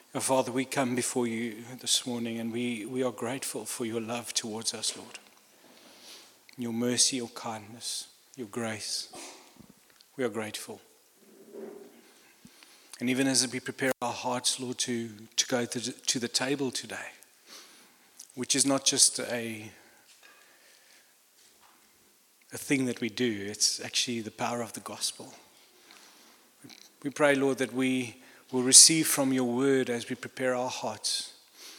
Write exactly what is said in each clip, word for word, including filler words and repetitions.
Oh, Father, we come before you this morning and we, we are grateful for your love towards us, Lord. Your mercy, your kindness, your grace. We are grateful. And even as we prepare our hearts, Lord, to, to go to the, to the table today, which is not just a, a thing that we do, it's actually the power of the gospel. We pray, Lord, that we will receive from your word as we prepare our hearts.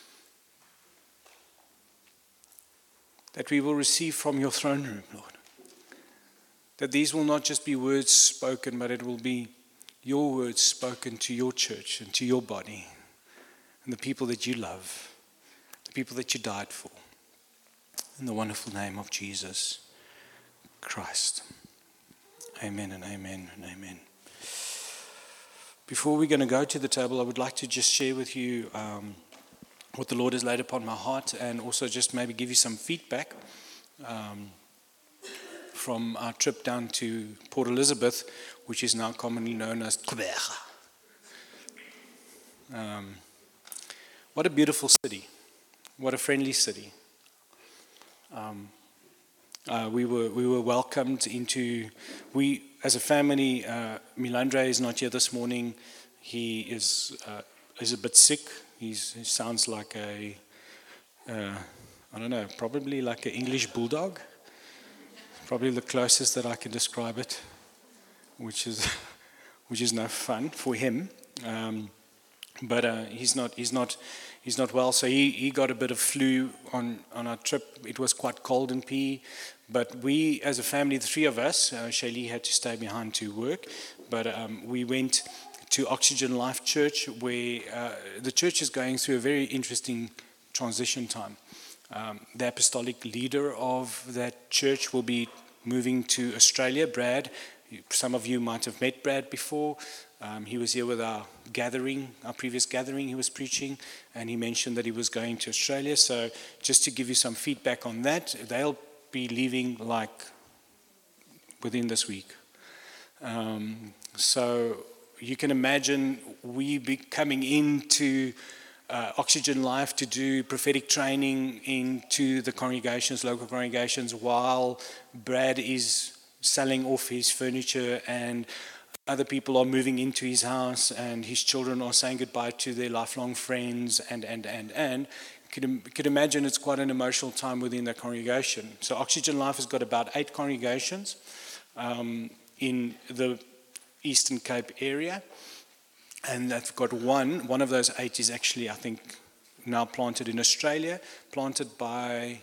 That we will receive from your throne room, Lord. That these will not just be words spoken, but it will be your words spoken to your church and to your body and the people that you love, the people that you died for. In the wonderful name of Jesus Christ. Amen and amen and amen. Before we're going to go to the table, I would like to just share with you um, what the Lord has laid upon my heart, and also just maybe give you some feedback um, from our trip down to Port Elizabeth, which is now commonly known as Gqeberha. Um, what a beautiful city. What a friendly city. Um, uh, we were we were welcomed into, we as a family, uh, Milandre is not here this morning. He is uh, is a bit sick. He's, he sounds like a, uh, I don't know, probably like an English bulldog. Probably the closest that I can describe it, which is which is no fun for him. Um, but uh, he's not he's not he's not well. So he, he got a bit of flu on, on our trip. It was quite cold in P E, but we as a family, the three of us, uh, Shaylee had to stay behind to work, but um, we went to Oxygen Life Church, where uh, the church is going through a very interesting transition time. Um, the apostolic leader of that church will be moving to Australia, Brad. Some of you might have met Brad before. Um, he was here with our gathering, our previous gathering he was preaching, and he mentioned that he was going to Australia. So just to give you some feedback on that, they'll be leaving like within this week. Um, so you can imagine we be coming into Uh, Oxygen Life to do prophetic training into the congregations, local congregations, while Brad is selling off his furniture and other people are moving into his house and his children are saying goodbye to their lifelong friends and, and, and, and. You could, you could imagine it's quite an emotional time within the congregation. So Oxygen Life has got about eight congregations um, in the Eastern Cape area. And they've got one, one of those eight is actually, I think, now planted in Australia, planted by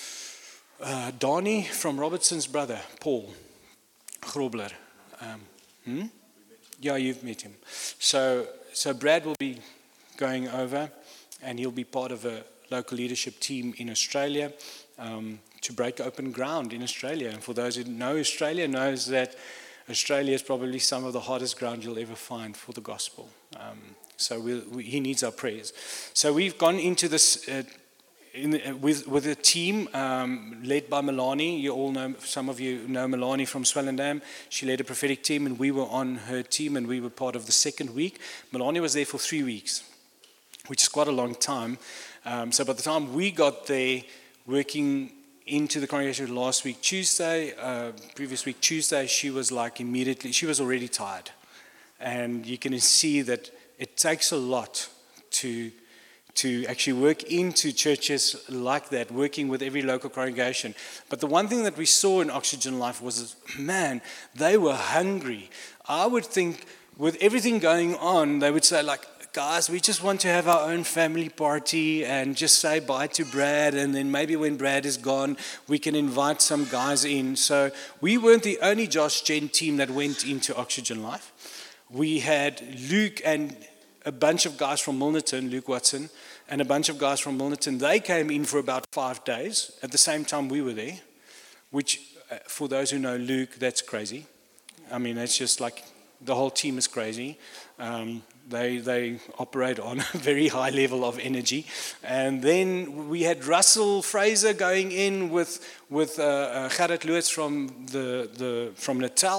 uh, Donnie from Robertson's brother, Paul Grobler. Um, hmm? Yeah, you've met him. So, so Brad will be going over, and he'll be part of a local leadership team in Australia um, to break open ground in Australia. And for those who know Australia, knows that Australia is probably some of the hardest ground you'll ever find for the gospel. Um, so we'll, we, he needs our prayers. So we've gone into this uh, in the, with, with a team um, led by Melanie. You all know, some of you know Melanie from Swellendam. She led a prophetic team and we were on her team and we were part of the second week. Melanie was there for three weeks, which is quite a long time. Um, so by the time we got there, working into the congregation last week, Tuesday, uh, previous week, Tuesday, she was like immediately, she was already tired. And you can see that it takes a lot to, to actually work into churches like that, working with every local congregation. But the one thing that we saw in Oxygen Life was, man, they were hungry. I would think with everything going on, they would say like, guys, we just want to have our own family party and just say bye to Brad, and then maybe when Brad is gone, we can invite some guys in. So we weren't the only Josh Gen team that went into Oxygen Life. We had Luke and a bunch of guys from Milnerton, Luke Watson, and a bunch of guys from Milnerton. They came in for about five days at the same time we were there, which for those who know Luke, that's crazy. I mean, it's just like the whole team is crazy. Um, They they operate on a very high level of energy. And then we had Russell Fraser going in with with uh, uh, Gerrit Loots from the, the from Natal,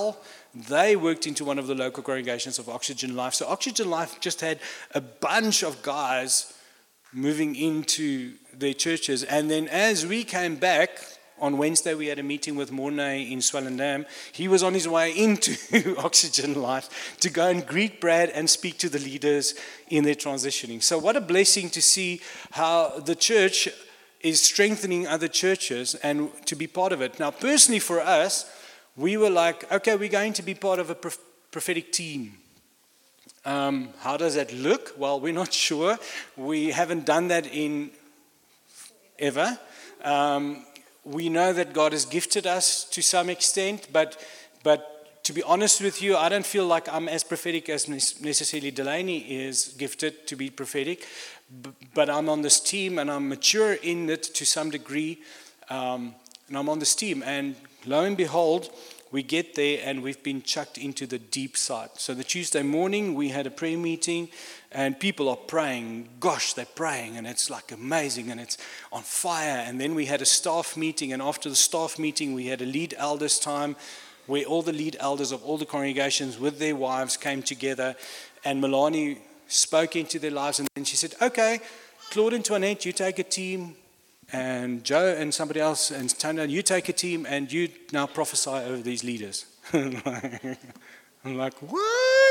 they worked into one of the local congregations of Oxygen Life. So Oxygen Life just had a bunch of guys moving into their churches. And then as we came back, on Wednesday we had a meeting with Mornay in Swellendam. He was on his way into Oxygen Life to go and greet Brad and speak to the leaders in their transitioning. So what a blessing to see how the church is strengthening other churches and to be part of it. Now, personally for us, we were like, okay, we're going to be part of a prophetic team. Um, how does that look? Well, we're not sure. We haven't done that in ever. Um, we know that God has gifted us to some extent, but but to be honest with you, I don't feel like I'm as prophetic as necessarily Delaney is gifted to be prophetic. But I'm on this team and I'm mature in it to some degree. Um, and I'm on this team. And lo and behold, we get there and we've been chucked into the deep side. So the Tuesday morning, we had a prayer meeting and people are praying. Gosh, they're praying and it's like amazing and it's on fire. And then we had a staff meeting, and after the staff meeting, we had a lead elders time where all the lead elders of all the congregations with their wives came together, and Melanie spoke into their lives, and then she said, okay, Claude and Toinette, you take a team, and Joe and somebody else, and Tanya, you take a team, and you now prophesy over these leaders. I'm like, what?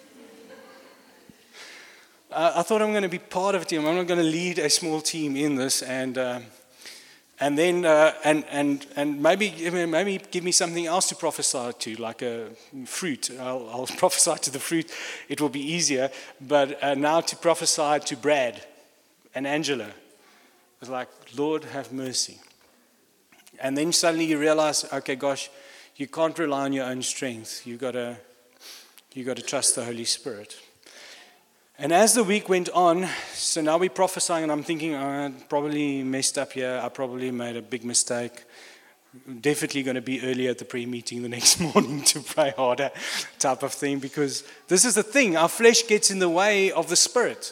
uh, I thought I'm going to be part of a team. I'm not going to lead a small team in this, and uh, and then uh, and and and maybe maybe give me something else to prophesy to, like a fruit. I'll, I'll prophesy to the fruit. It will be easier. But uh, now to prophesy to Brad and Angela, it's like, Lord, have mercy. And then suddenly you realize, okay, gosh, you can't rely on your own strength. You gotta you got to trust the Holy Spirit. And as the week went on, so now we're prophesying, and I'm thinking, oh, I probably messed up here. I probably made a big mistake. Definitely going to be earlier at the prayer meeting the next morning to pray harder, type of thing, because this is the thing. Our flesh gets in the way of the Spirit.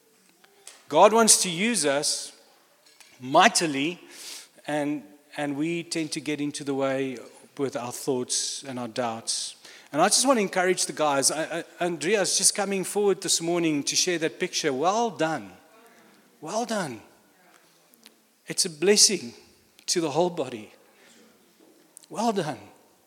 God wants to use us mightily, and and we tend to get into the way with our thoughts and our doubts. And I just want to encourage the guys. I, I, Andrea's just coming forward this morning to share that picture. Well done. Well done. It's a blessing to the whole body. Well done.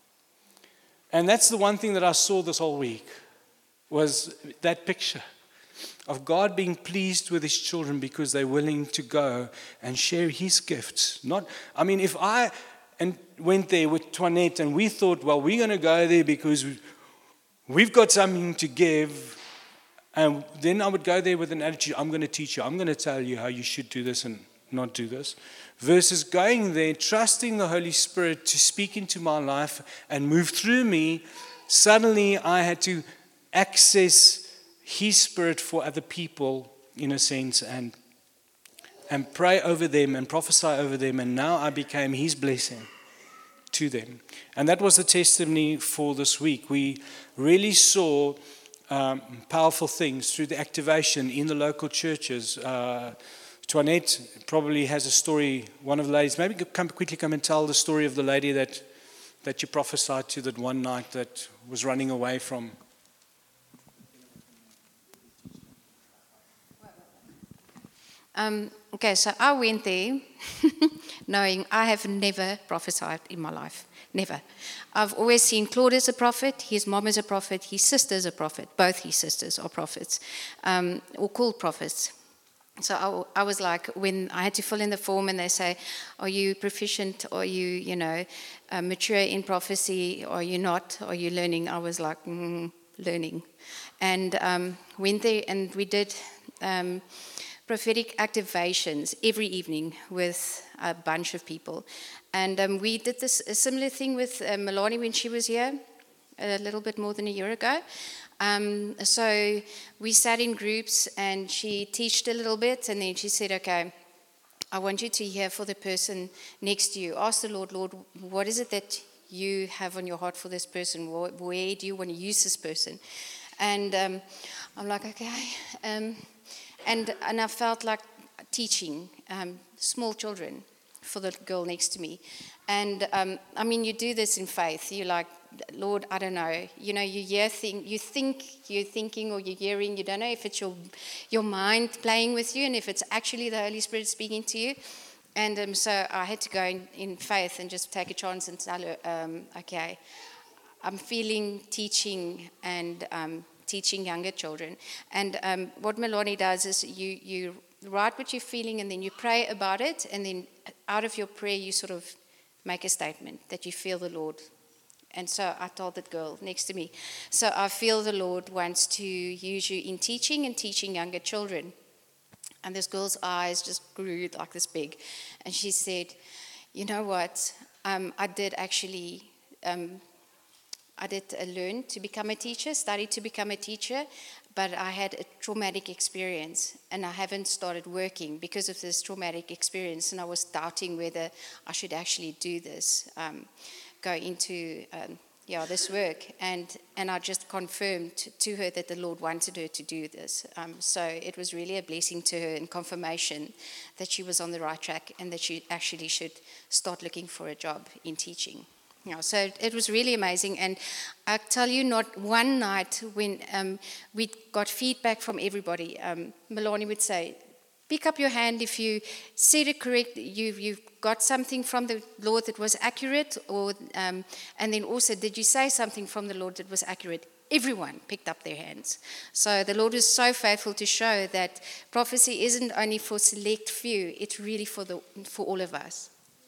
And that's the one thing that I saw this whole week, was that picture of God being pleased with his children because they're willing to go and share his gifts. Not, I mean, if I... and went there with Toinette, and we thought, well, we're going to go there because we've got something to give. And then I would go there with an attitude, I'm going to teach you, I'm going to tell you how you should do this and not do this. Versus going there, trusting the Holy Spirit to speak into my life and move through me. Suddenly I had to access his Spirit for other people, in a sense, and and pray over them and prophesy over them. And now I became his blessing to them. And that was the testimony for this week. We really saw um, powerful things through the activation in the local churches. Uh, Toinette probably has a story, one of the ladies. Maybe come quickly come and tell the story of the lady that, that you prophesied to that one night that was running away from. Um, okay, so I went there knowing I have never prophesied in my life. Never. I've always seen Claude as a prophet, his mom is a prophet, his sister is a prophet. Both his sisters are prophets, um, or called prophets. So I, I was like, when I had to fill in the form and they say, are you proficient, are you, you know, uh, mature in prophecy, are you not, are you learning? I was like, mm, learning. And um, went there and we did... Um, prophetic activations every evening with a bunch of people. And um, we did this a similar thing with uh, Melanie when she was here a little bit more than a year ago. Um, so we sat in groups and she taught a little bit, and then she said, okay, I want you to hear for the person next to you. Ask the Lord, Lord, what is it that you have on your heart for this person? Where do you want to use this person? And um, I'm like, okay. Um, And and I felt like teaching um, small children. for the girl next to me. And um, I mean, you do this in faith. You're like, Lord, I don't know. You know, you hear thing, you think you're thinking or you're hearing. You don't know if it's your your mind playing with you and if it's actually the Holy Spirit speaking to you. And um, so I had to go in, in faith and just take a chance and tell her, um, okay, I'm feeling teaching and um, teaching younger children. And um, what Melanie does is you you write what you're feeling and then you pray about it, and then out of your prayer you sort of make a statement that you feel the Lord. And so I told that girl next to me, so I feel the Lord wants to use you in teaching and teaching younger children. And this girl's eyes just grew like this big. And she said, you know what, um, I did actually, um, I did uh, learn to become a teacher, studied to become a teacher, but I had a traumatic experience and I haven't started working because of this traumatic experience, and I was doubting whether I should actually do this, um, go into um, yeah, this work. And, and I just confirmed to her that the Lord wanted her to do this. Um, so it was really a blessing to her and confirmation that she was on the right track and that she actually should start looking for a job in teaching. Yeah, so it was really amazing. And I tell you, not one night when um, we got feedback from everybody, um, Melanie would say, pick up your hand if you said it correct, you, you've got something from the Lord that was accurate, or um, and then also, did you say something from the Lord that was accurate? Everyone picked up their hands. So the Lord is so faithful to show that prophecy isn't only for select few, it's really for the for all of us.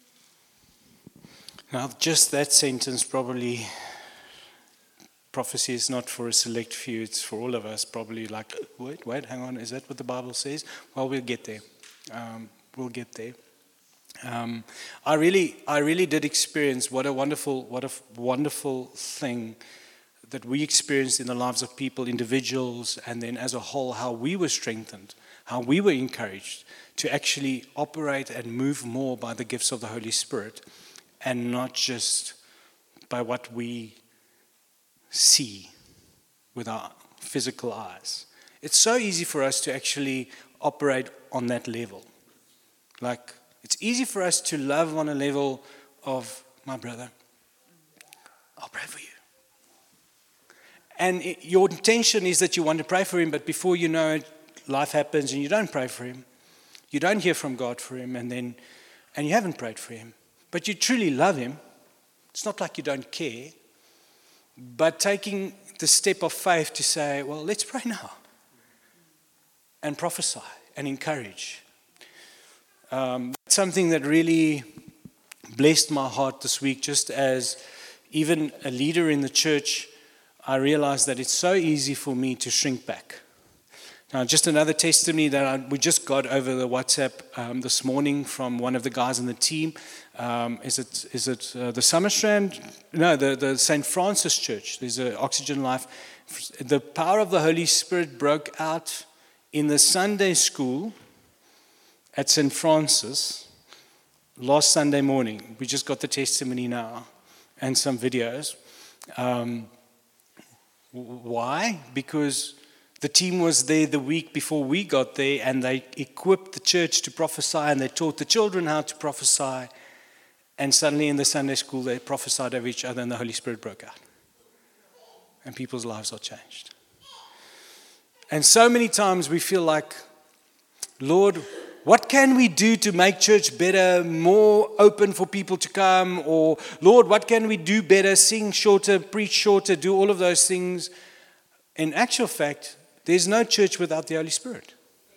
Now, just that sentence probably, prophecy is not for a select few, it's for all of us. Probably like, wait, wait, hang on, is that what the Bible says? Well, we'll get there. Um, we'll get there. Um, I really, I really did experience what a wonderful, what a wonderful thing that we experienced in the lives of people, individuals, and then as a whole, how we were strengthened, how we were encouraged to actually operate and move more by the gifts of the Holy Spirit, and not just by what we see with our physical eyes. It's so easy for us to actually operate on that level. Like, it's easy for us to love on a level of, my brother, I'll pray for you. And it, your intention is that you want to pray for him, but before you know it, life happens and you don't pray for him. You don't hear from God for him, and then and you haven't prayed for him. But you truly love him. It's not like you don't care. But taking the step of faith to say, well, let's pray now. And prophesy and encourage. Um, something that really blessed my heart this week, just as even a leader in the church, I realized that it's so easy for me to shrink back. Now, just another testimony that I, we just got over the WhatsApp um, this morning from one of the guys in the team. Um, is it is it uh, the Summerstrand? No, the, the Saint Francis Church. There's an Oxygen Life. The power of the Holy Spirit broke out in the Sunday school at Saint Francis last Sunday morning. We just got the testimony now and some videos. Um, why? Because the team was there the week before we got there, and they equipped the church to prophesy, and they taught the children how to prophesy. And suddenly in the Sunday school, they prophesied over each other, and the Holy Spirit broke out. And people's lives are changed. And so many times we feel like, Lord, what can we do to make church better, more open for people to come? Or, Lord, what can we do better, sing shorter, preach shorter, do all of those things? In actual fact, there's no church without the Holy Spirit.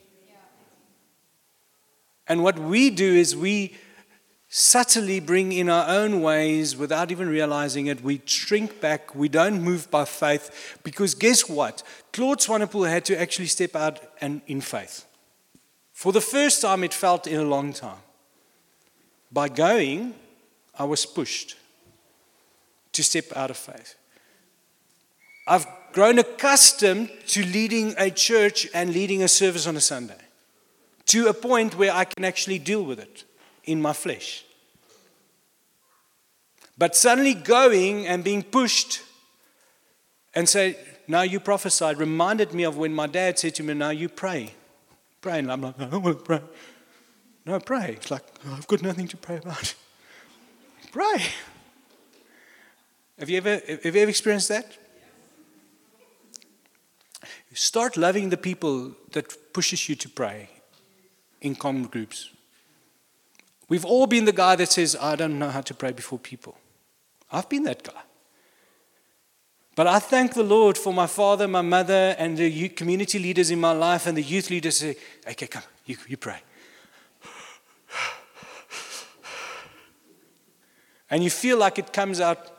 And what we do is we subtly bring in our own ways without even realizing it. We shrink back. We don't move by faith. Because guess what? Claude Swanepoel had to actually step out and in faith. For the first time it felt in a long time. By going, I was pushed to step out of faith. I've grown accustomed to leading a church and leading a service on a Sunday, to a point where I can actually deal with it in my flesh. But suddenly going and being pushed and say, now you prophesied, reminded me of when my dad said to me, now you pray. Pray. And I'm like, I don't want to pray. No, pray. It's like, oh, I've got nothing to pray about. Pray. Have you ever, have you ever experienced that? Start loving the people that pushes you to pray in common groups. We've all been the guy that says, I don't know how to pray before people. I've been that guy. But I thank the Lord for my father, my mother, and the youth community leaders in my life, and the youth leaders say, okay, come, you, you pray. And you feel like it comes out,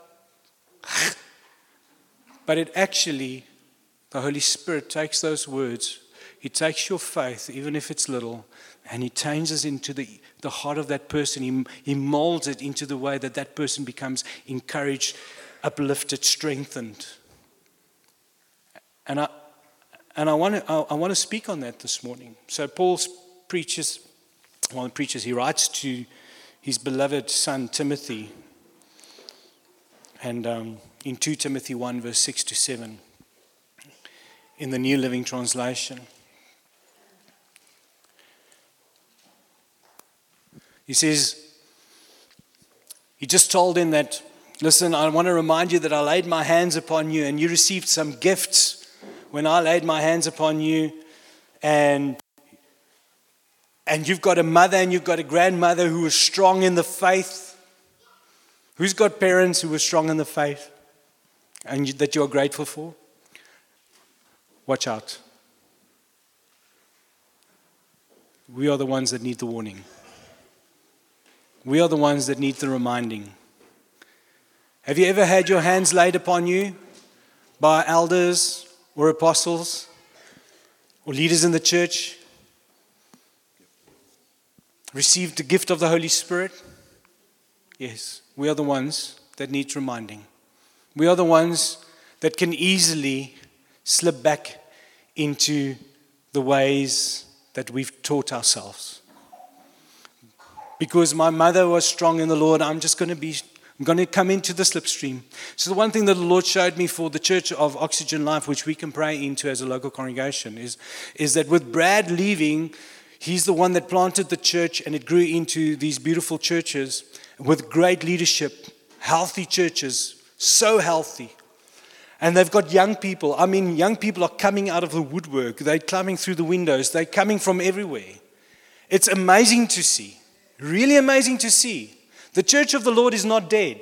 but it actually, the Holy Spirit takes those words, He takes your faith, even if it's little, and He changes into the, the heart of that person. He, he molds it into the way that that person becomes encouraged, uplifted, strengthened. And I and I want to I, I want to speak on that this morning. So Paul preaches, well, he preaches, he writes to his beloved son Timothy, and um, in Second Timothy one, verse six to seven, in the New Living Translation. He says, he just told him that, listen, I want to remind you that I laid my hands upon you and you received some gifts when I laid my hands upon you. And, and you've got a mother and you've got a grandmother who was strong in the faith. Who's got parents who were strong in the faith and you, that you're grateful for? Watch out. We are the ones that need the warning. We are the ones that need the reminding. Have you ever had your hands laid upon you by elders or apostles or leaders in the church? Received the gift of the Holy Spirit? Yes, we are the ones that need reminding. We are the ones that can easily slip back into the ways that we've taught ourselves. Because my mother was strong in the Lord, I'm just going to be, I'm going to come into the slipstream. So the one thing that the Lord showed me for the Church of Oxygen Life, which we can pray into as a local congregation, is, is that with Brad leaving, he's the one that planted the church and it grew into these beautiful churches with great leadership, healthy churches, so healthy. And they've got young people. I mean, young people are coming out of the woodwork. They're climbing through the windows. They're coming from everywhere. It's amazing to see. Really amazing to see. The church of the Lord is not dead.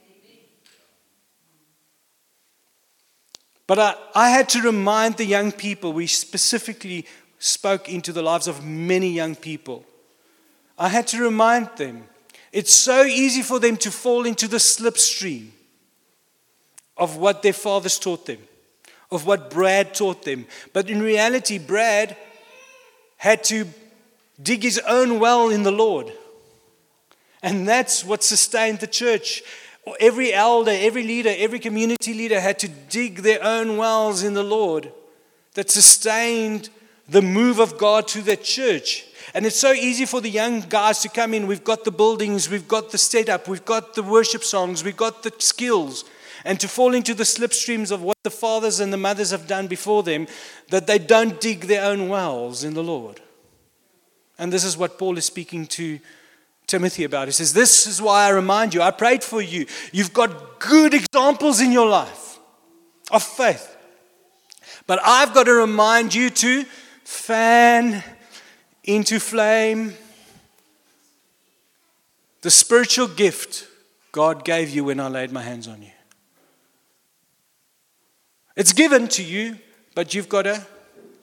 But I, I had to remind the young people, we specifically spoke into the lives of many young people. I had to remind them, it's so easy for them to fall into the slipstream of what their fathers taught them, of what Brad taught them. But in reality, Brad had to dig his own well in the Lord. And that's what sustained the church. Every elder, every leader, every community leader had to dig their own wells in the Lord that sustained the move of God to the church. And it's so easy for the young guys to come in. We've got the buildings, we've got the setup, we've got the worship songs, we've got the skills. And to fall into the slipstreams of what the fathers and the mothers have done before them, that they don't dig their own wells in the Lord. And this is what Paul is speaking to Timothy about. He says, this is why I remind you, I prayed for you. You've got good examples in your life of faith. But I've got to remind you to fan into flame the spiritual gift God gave you when I laid my hands on you. It's given to you, but you've got to.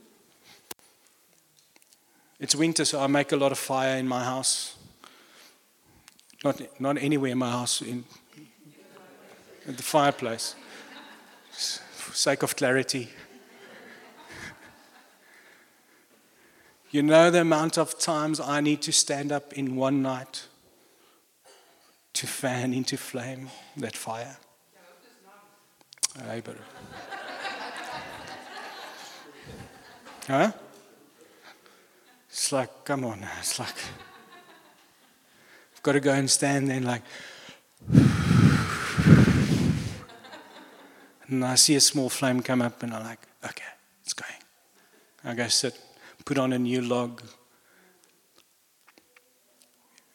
It's winter, so I make a lot of fire in my house. Not, not anywhere in my house, in, at the fireplace, for sake of clarity. You know the amount of times I need to stand up in one night to fan into flame that fire. Hey, but, huh? It's like, come on, it's like, I've got to go and stand there and like, and I see a small flame come up and I'm like, okay, it's going. I go sit, put on a new log.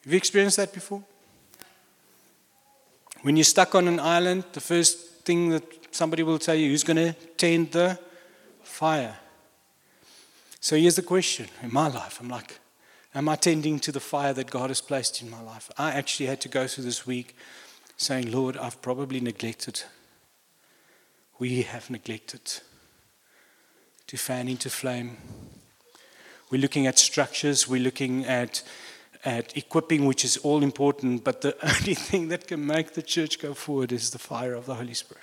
Have you experienced that before? When you're stuck on an island, the first thing that somebody will tell you, who's going to tend the fire? So here's the question. In my life, I'm like, am I tending to the fire that God has placed in my life? I actually had to go through this week saying, Lord, I've probably neglected. We have neglected to fan into flame. We're looking at structures. We're looking at, at equipping, which is all important. But the only thing that can make the church go forward is the fire of the Holy Spirit.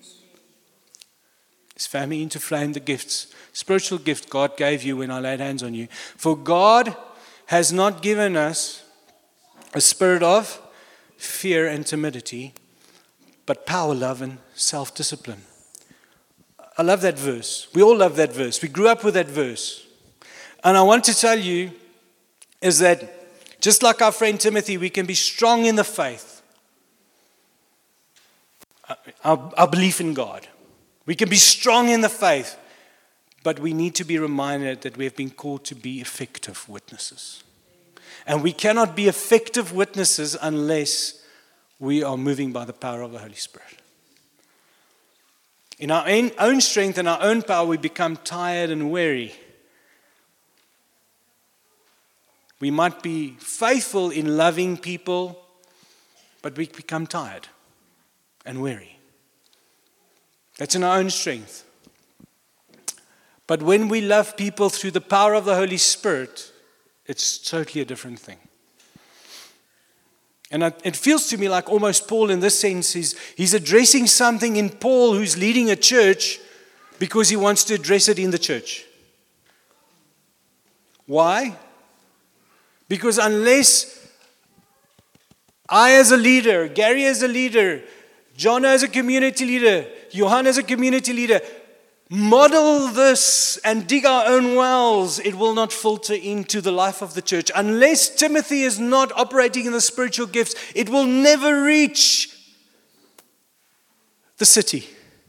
It's fanning into flame the gifts. Spiritual gift God gave you when I laid hands on you. For God has not given us a spirit of fear and timidity, but power, love, and self-discipline. I love that verse. We all love that verse. We grew up with that verse. And I want to tell you is that just like our friend Timothy, we can be strong in the faith. Our, our belief in God. We can be strong in the faith, but we need to be reminded that we have been called to be effective witnesses. And we cannot be effective witnesses unless we are moving by the power of the Holy Spirit. In our own strength and our own power, we become tired and weary. We might be faithful in loving people, but we become tired and weary. That's in our own strength. But when we love people through the power of the Holy Spirit, it's totally a different thing. And it feels to me like almost Paul in this sense, is he's addressing something in Paul who's leading a church because he wants to address it in the church. Why? Because unless I as a leader, Gary as a leader, John as a community leader, Johan as a community leader, model this and dig our own wells, it will not filter into the life of the church. Unless Timothy is not operating in the spiritual gifts, it will never reach the city.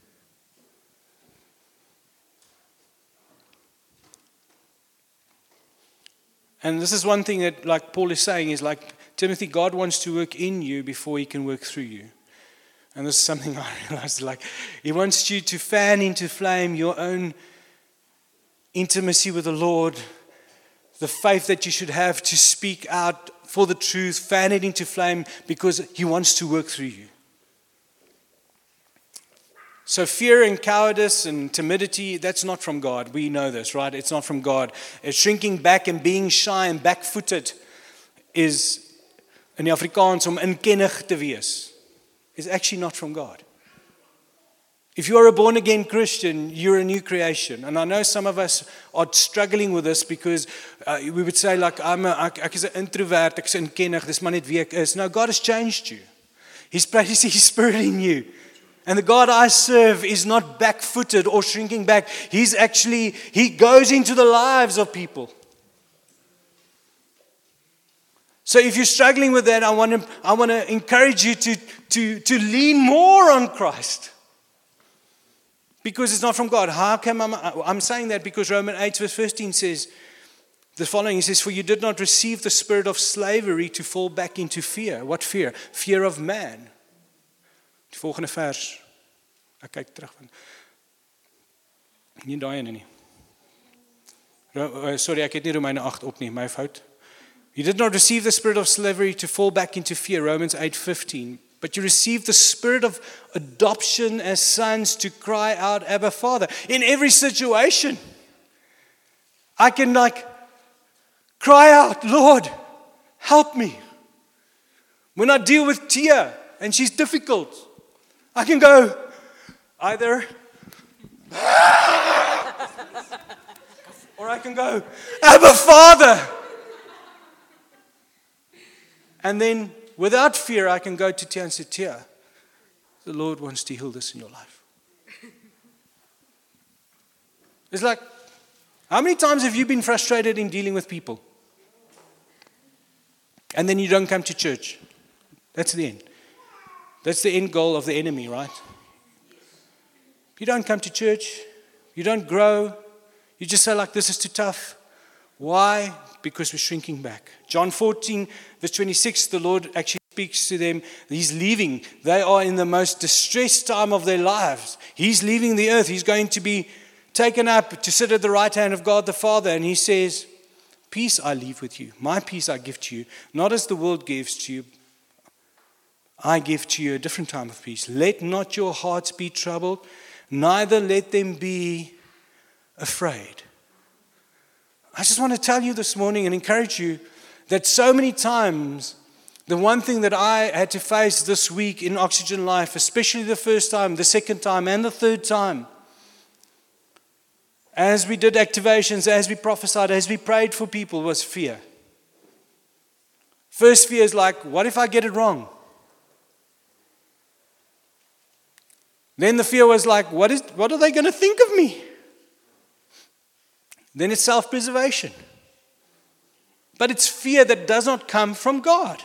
And this is one thing that, like Paul is saying, is like, Timothy, God wants to work in you before he can work through you. And this is something I realized, like, he wants you to fan into flame your own intimacy with the Lord, the faith that you should have to speak out for the truth, fan it into flame because he wants to work through you. So fear and cowardice and timidity, that's not from God. We know this, right? It's not from God. It's shrinking back and being shy and back-footed is, in die Afrikaans, om inkennig te wees. Is actually not from God. If you are a born-again Christian, you're a new creation. And I know some of us are struggling with this because uh, we would say, like, I'm a, ek, ek is an introvert, ek is inkennig, dis maar net wie ek is. No, God has changed you. He's placed His Spirit in you. And the God I serve is not back-footed or shrinking back. He's actually, He goes into the lives of people. So if you're struggling with that, I want to I want to encourage you to, to, to lean more on Christ. Because it's not from God. How come I'm, I'm saying that because Romans eight verse fifteen says the following. It says, for you did not receive the spirit of slavery to fall back into fear. What fear? Fear of man. Die volgende vers. Ek kyk terug van. Nie daai ene nie. Sorry, ek het nie Romeine agt op nie, my fout. You did not receive the spirit of slavery to fall back into fear, Romans eight fifteen, but you received the spirit of adoption as sons to cry out, Abba, Father. In every situation, I can like cry out, Lord, help me. When I deal with Tia and she's difficult, I can go either, or I can go, Abba, Father. And then, without fear, I can go to Tia and say, Tia, the Lord wants to heal this in your life. It's like, how many times have you been frustrated in dealing with people? And then you don't come to church. That's the end. That's the end goal of the enemy, right? You don't come to church. You don't grow. You just say, like, this is too tough. Why? Because we're shrinking back. John fourteen, verse twenty-six, the Lord actually speaks to them. He's leaving. They are in the most distressed time of their lives. He's leaving the earth. He's going to be taken up to sit at the right hand of God the Father. And he says, peace I leave with you. My peace I give to you. Not as the world gives to you. I give to you a different time of peace. Let not your hearts be troubled. Neither let them be afraid. I just want to tell you this morning and encourage you that so many times, the one thing that I had to face this week in Oxygen Life, especially the first time, the second time, and the third time, as we did activations, as we prophesied, as we prayed for people, was fear. First fear is like, what if I get it wrong? Then the fear was like, what is, what are they going to think of me? Then it's self-preservation. But it's fear that does not come from God.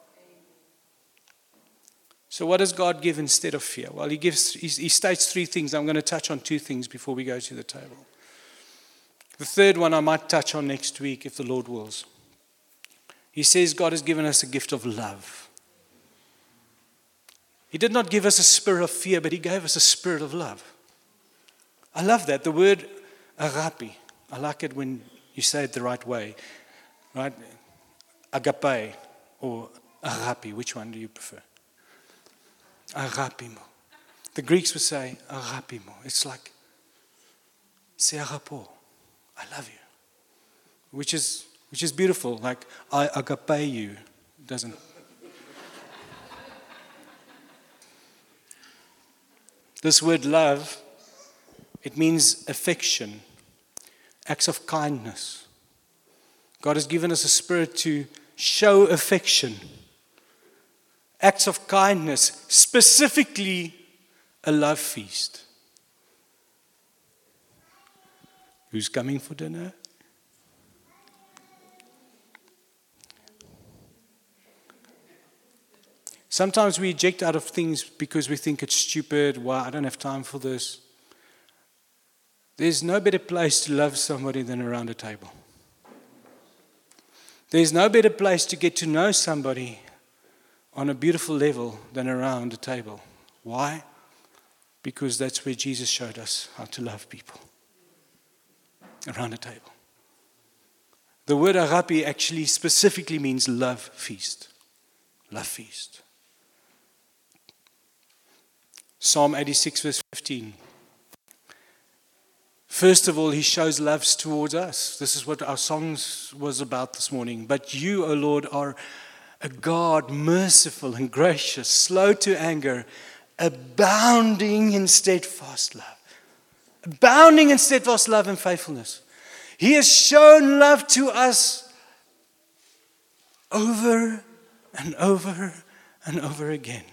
So what does God give instead of fear? Well, he gives. He, he states three things. I'm going to touch on two things before we go to the table. The third one I might touch on next week if the Lord wills. He says God has given us a gift of love. He did not give us a spirit of fear, but he gave us a spirit of love. I love that. The word agape. I like it when you say it the right way. Right? Agape or agape. Which one do you prefer? Agapimo. The Greeks would say agapimo. It's like se agapo. I love you. Which is which is beautiful. Like I agape you. Doesn't. This word love, it means affection, acts of kindness. God has given us a spirit to show affection, acts of kindness, specifically a love feast. Who's coming for dinner? Sometimes we eject out of things because we think it's stupid. Why? I don't have time for this. There's no better place to love somebody than around a table. There's no better place to get to know somebody on a beautiful level than around a table. Why? Because that's where Jesus showed us how to love people. Around a table. The word agape actually specifically means love feast. Love feast. Psalm eighty-six, verse fifteen. First of all, he shows love towards us. This is what our songs was about this morning. But you, O Lord, are a God merciful and gracious, slow to anger, abounding in steadfast love. Abounding in steadfast love and faithfulness. He has shown love to us over and over and over again.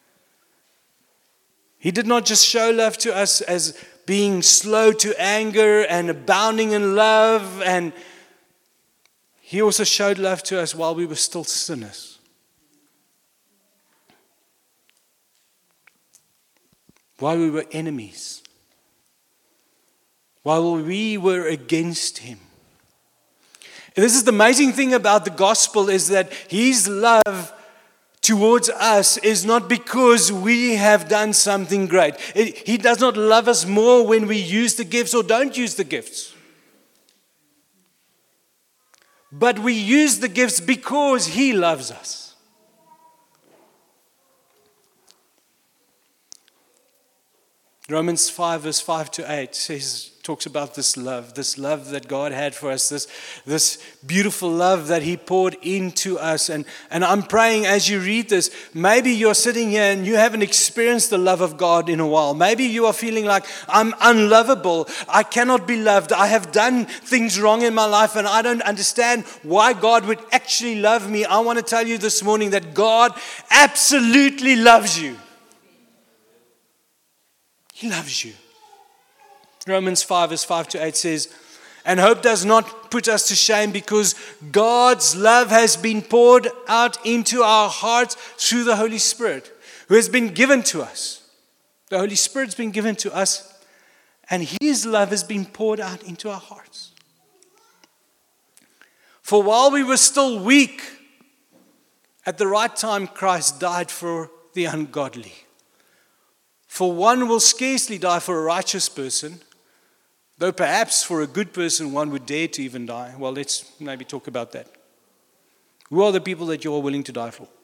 He did not just show love to us as being slow to anger and abounding in love, and he also showed love to us while we were still sinners. While we were enemies. While we were against him. And this is the amazing thing about the gospel, is that his love towards us is not because we have done something great. It, he does not love us more when we use the gifts or don't use the gifts. But we use the gifts because he loves us. Romans five, verse five to eight says, talks about this love, this love that God had for us, this, this beautiful love that he poured into us. And, and I'm praying as you read this, maybe you're sitting here and you haven't experienced the love of God in a while. Maybe you are feeling like, I'm unlovable. I cannot be loved. I have done things wrong in my life and I don't understand why God would actually love me. I want to tell you this morning that God absolutely loves you. He loves you. Romans five, verse five to eight says, and hope does not put us to shame because God's love has been poured out into our hearts through the Holy Spirit, who has been given to us. The Holy Spirit's been given to us, and his love has been poured out into our hearts. For while we were still weak, at the right time Christ died for the ungodly. For one will scarcely die for a righteous person, though perhaps for a good person one would dare to even die. Well, let's maybe talk about that. Who are the people that you are willing to die for?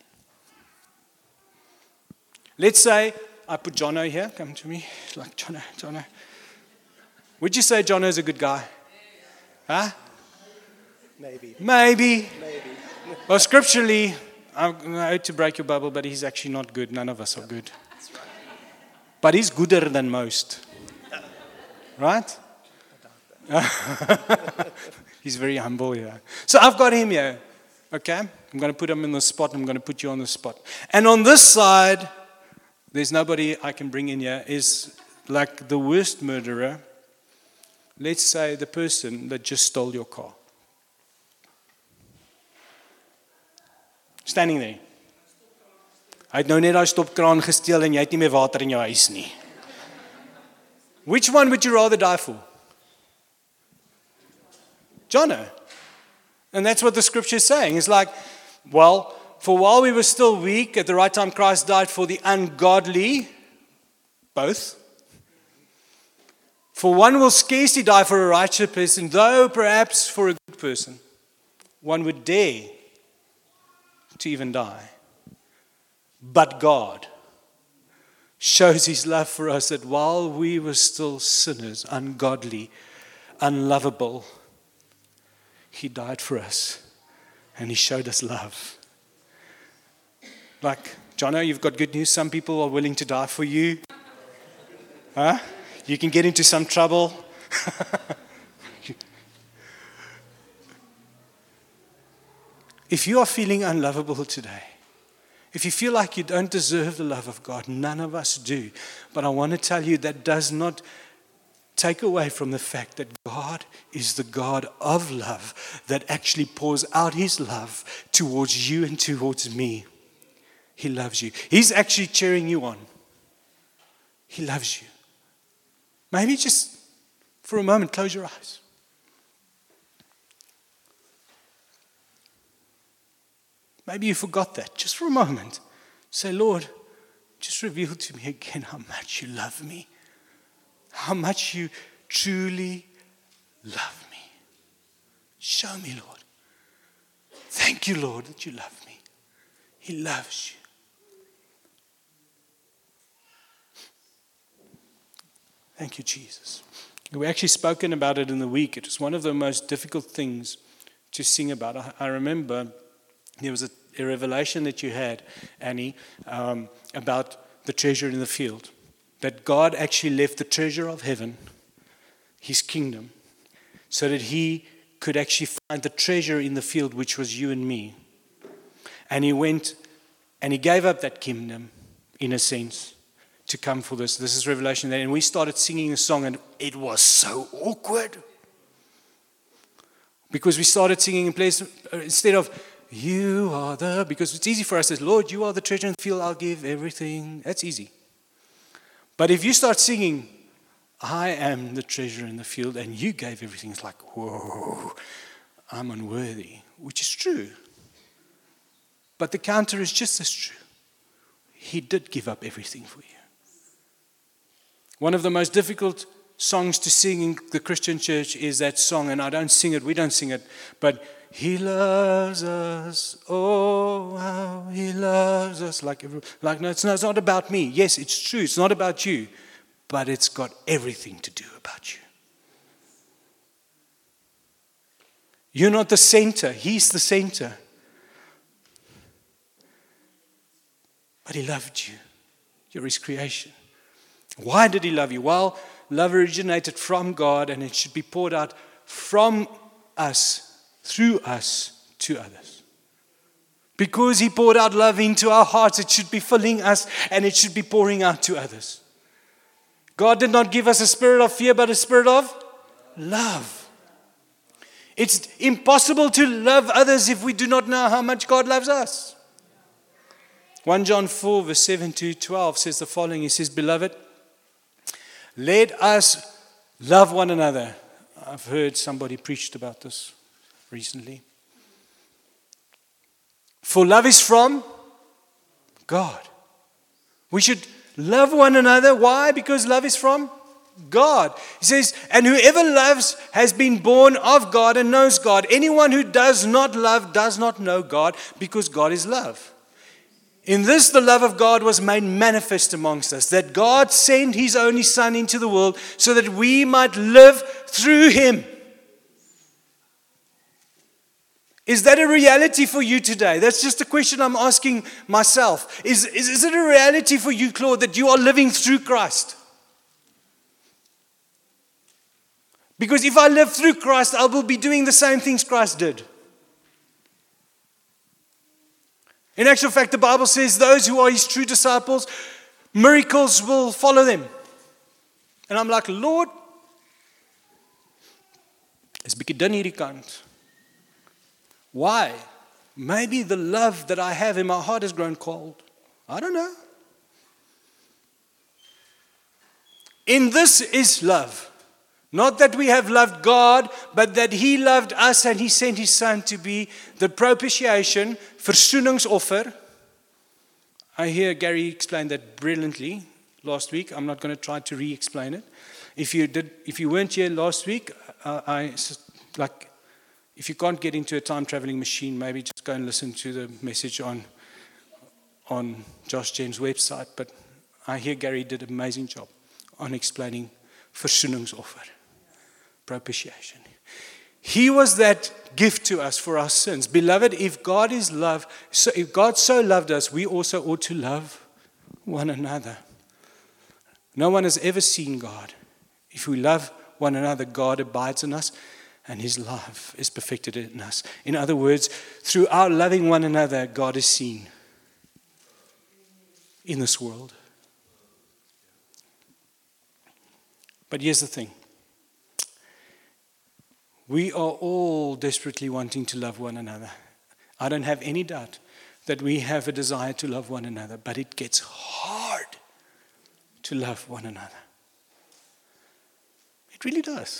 Let's say I put Jono here. Come to me. Like Jono, Jono. Would you say Jono is a good guy? Huh? Maybe. Maybe. Maybe. Well, scripturally, I'm, I hate to break your bubble, but he's actually not good. None of us are good. That's right. But he's gooder than most. Right? He's very humble here. So I've got him here. Okay? I'm going to put him in the spot. I'm going to put you on the spot. And on this side, there's nobody I can bring in here, is like the worst murderer. Let's say the person that just stole your car. Standing there. Hy het nou net daai stopkraan gesteel en jy het nie meer water in jou huis nie. Which one would you rather die for? Jono. And that's what the scripture is saying. It's like, well, for while we were still weak, at the right time Christ died for the ungodly, both. For one will scarcely die for a righteous person, though perhaps for a good person, one would dare to even die. But God shows his love for us that while we were still sinners, ungodly, unlovable, he died for us and he showed us love. Like, Jono, you've got good news. Some people are willing to die for you. Huh? You can get into some trouble. If you are feeling unlovable today, if you feel like you don't deserve the love of God, none of us do. But I want to tell you that does not take away from the fact that God is the God of love that actually pours out his love towards you and towards me. He loves you. He's actually cheering you on. He loves you. Maybe just for a moment, close your eyes. Maybe you forgot that. Just for a moment. Say, Lord, just reveal to me again how much you love me. How much you truly love me. Show me, Lord. Thank you, Lord, that you love me. He loves you. Thank you, Jesus. We actually spoken about it in the week. It was one of the most difficult things to sing about. I, I remember there was a, a revelation that you had, Annie, um, about the treasure in the field. That God actually left the treasure of heaven, his kingdom, so that he could actually find the treasure in the field, which was you and me. And he went and he gave up that kingdom, in a sense, to come for this. This is Revelation. And we started singing a song, and it was so awkward. Because we started singing in place, instead of, you are the, because it's easy for us to say, Lord, you are the treasure in the field, I'll give everything. That's easy. But if you start singing, I am the treasure in the field, and you gave everything, it's like, whoa, I'm unworthy, which is true. But the counter is just as true. He did give up everything for you. One of the most difficult songs to sing in the Christian church is that song, and I don't sing it, we don't sing it, but he loves us, oh, how he loves us. Like, like no, it's, no, it's not about me. Yes, it's true, it's not about you, but it's got everything to do about you. You're not the center, he's the center. But he loved you. You're his creation. Why did he love you? Well, love originated from God, and it should be poured out from us, through us, to others. Because he poured out love into our hearts, it should be filling us, and it should be pouring out to others. God did not give us a spirit of fear, but a spirit of love. It's impossible to love others if we do not know how much God loves us. First John four, verse seven to twelve says the following. He says, Beloved, let us love one another. I've heard somebody preached about this recently. For love is from God. We should love one another. Why? Because love is from God. He says, and whoever loves has been born of God and knows God. Anyone who does not love does not know God, because God is love. In this, the love of God was made manifest amongst us, that God sent His only Son into the world so that we might live through Him. Is that a reality for you today? That's just a question I'm asking myself. Is, is, is it a reality for you, Claude, that you are living through Christ? Because if I live through Christ, I will be doing the same things Christ did. In actual fact, the Bible says those who are His true disciples, miracles will follow them. And I'm like, Lord, is 'n bietjie dun hierdie kant. Why? Maybe the love that I have in my heart has grown cold. I don't know. In this is love. Not that we have loved God, but that He loved us and He sent His Son to be the propitiation, versoeningsoffer. I hear Gary explain that brilliantly last week. I'm not going to try to re-explain it. If you did, if you weren't here last week, uh, I like. If you can't get into a time-traveling machine, maybe just go and listen to the message on on Josh James' website. But I hear Gary did an amazing job on explaining versoeningsoffer, propitiation. He was that gift to us for our sins. Beloved, if God is love, so if God so loved us, we also ought to love one another. No one has ever seen God. If we love one another, God abides in us, and His love is perfected in us. In other words, through our loving one another, God is seen in this world. But here's the thing. We are all desperately wanting to love one another. I don't have any doubt that we have a desire to love one another, but it gets hard to love one another. It really does.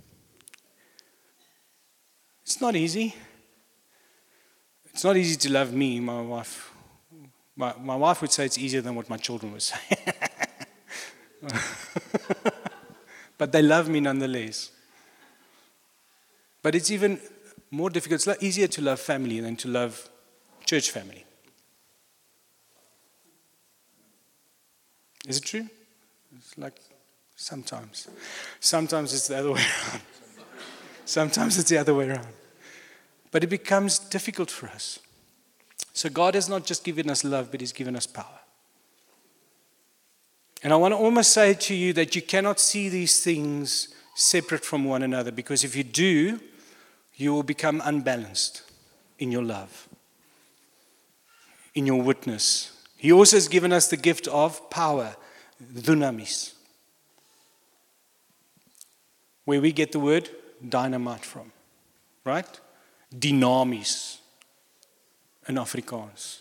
It's not easy. It's not easy to love me, my wife. My, my wife would say it's easier than what my children would say. But they love me nonetheless. But it's even more difficult. It's easier to love family than to love church family. Is it true? It's like sometimes. Sometimes it's the other way around. Sometimes it's the other way around. But it becomes difficult for us. So God has not just given us love, but He's given us power. And I want to almost say to you that you cannot see these things separate from one another, because if you do, you will become unbalanced in your love, in your witness. He also has given us the gift of power, dunamis, where we get the word dynamite from, right? Dynamis in Afrikaans.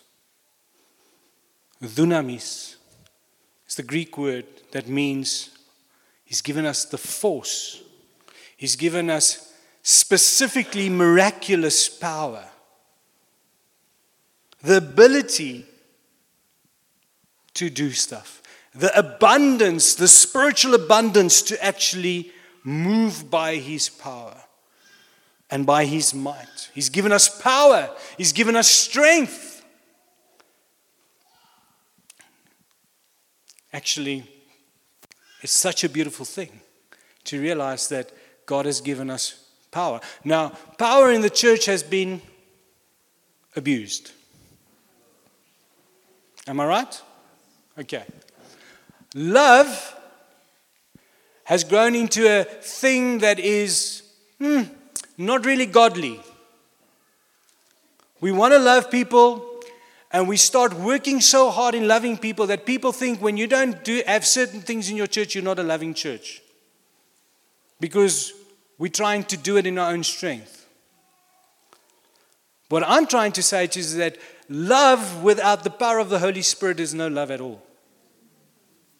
Dunamis is the Greek word that means He's given us the force. He's given us specifically miraculous power. The ability to do stuff. The abundance, the spiritual abundance to actually move by His power and by His might. He's given us power. He's given us strength. Actually, it's such a beautiful thing to realize that God has given us power. Now, power in the church has been abused. Am I right? Okay. Love has grown into a thing that is hmm, not really godly. We want to love people, and we start working so hard in loving people that people think when you don't do have certain things in your church, you're not a loving church. Because we're trying to do it in our own strength. What I'm trying to say to you is that love without the power of the Holy Spirit is no love at all.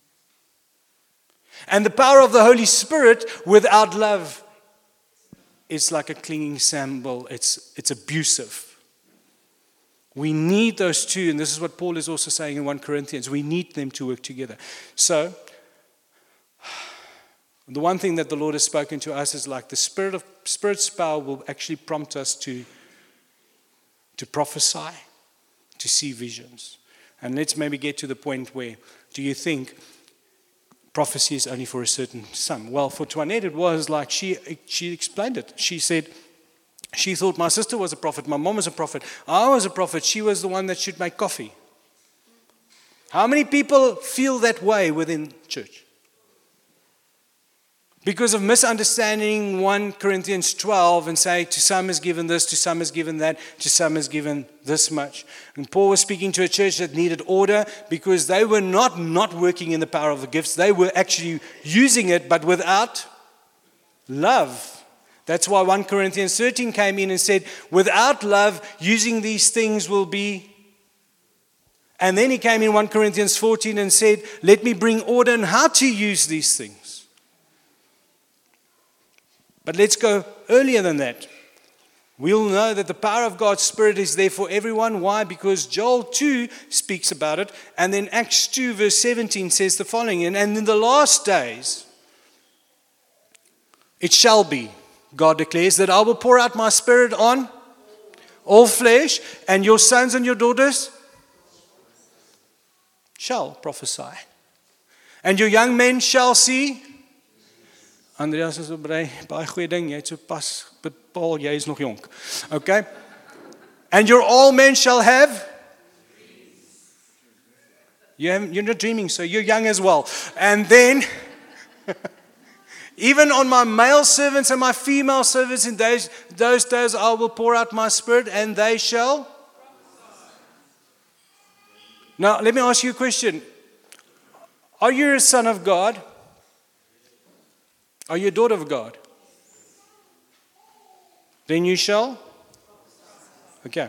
And the power of the Holy Spirit without love is like a clinging sandal. It's, it's abusive. We need those two, and this is what Paul is also saying in First Corinthians. We need them to work together. So, the one thing that the Lord has spoken to us is like the Spirit of Spirit's power will actually prompt us to, to prophesy, to see visions. And let's maybe get to the point where, do you think prophecy is only for a certain some? Well, for Toinette, it was like she she explained it. She said, she thought my sister was a prophet, my mom was a prophet, I was a prophet, she was the one that should make coffee. How many people feel that way within church? Because of misunderstanding First Corinthians twelve and saying to some is given this, to some is given that, to some is given this much. And Paul was speaking to a church that needed order because they were not not working in the power of the gifts. They were actually using it, but without love. That's why First Corinthians thirteen came in and said, without love, using these things will be. And then he came in First Corinthians fourteen and said, let me bring order in how to use these things. But let's go earlier than that. We'll know that the power of God's Spirit is there for everyone. Why? Because Joel two speaks about it. And then Acts two verse seventeen says the following. And, and in the last days, it shall be, God declares, that I will pour out my Spirit on all flesh, and your sons and your daughters shall prophesy. And your young men shall see. Andreas is op baie baie goeie ding, jy het so pas bepaal jy is nog jonk. Okay? And your old men shall have. You haven't, you're not dreaming, so you're young as well. And then even on my male servants and my female servants in those, those days I will pour out my Spirit, and they shall. Now, let me ask you a question. Are you a son of God? Are you a daughter of God? Then you shall. Okay.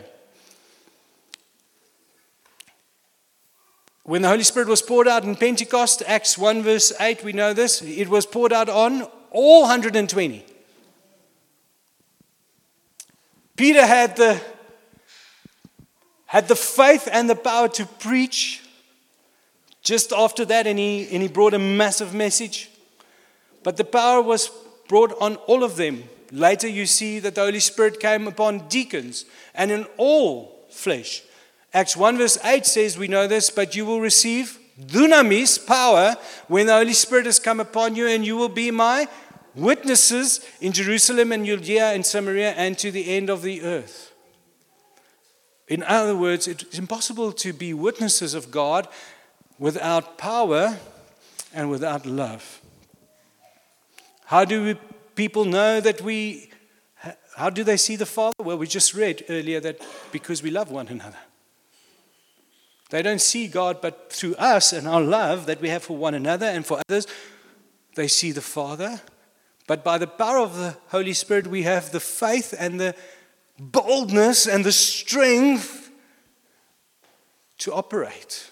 When the Holy Spirit was poured out in Pentecost, Acts one verse eight, we know this. It was poured out on all one hundred twenty. Peter had the, had the faith and the power to preach just after that, and he, and he brought a massive message. But the power was brought on all of them. Later you see that the Holy Spirit came upon deacons and in all flesh. Acts one verse eight says, we know this, but you will receive dunamis, power, when the Holy Spirit has come upon you, and you will be my witnesses in Jerusalem and Judea and Samaria and to the end of the earth. In other words, it's impossible to be witnesses of God without power and without love. How do we, people know that we, how do they see the Father? Well, we just read earlier that because we love one another. They don't see God, but through us and our love that we have for one another and for others, they see the Father. But by the power of the Holy Spirit, we have the faith and the boldness and the strength to operate.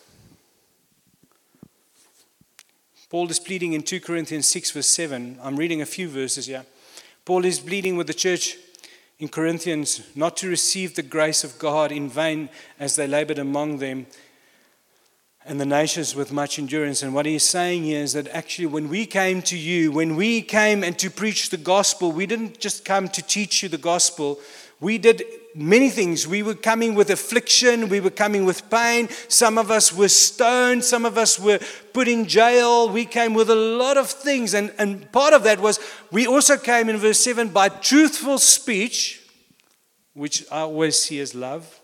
Paul is pleading in Second Corinthians six verse seven. I'm reading a few verses here. Paul is pleading with the church in Corinthians not to receive the grace of God in vain as they labored among them and the nations with much endurance. And what he's saying here is that actually when we came to you, when we came and to preach the gospel, we didn't just come to teach you the gospel. We did many things. We were coming with affliction. We were coming with pain. Some of us were stoned. Some of us were put in jail. We came with a lot of things. And, and part of that was we also came in verse seven by truthful speech, which I always see as love,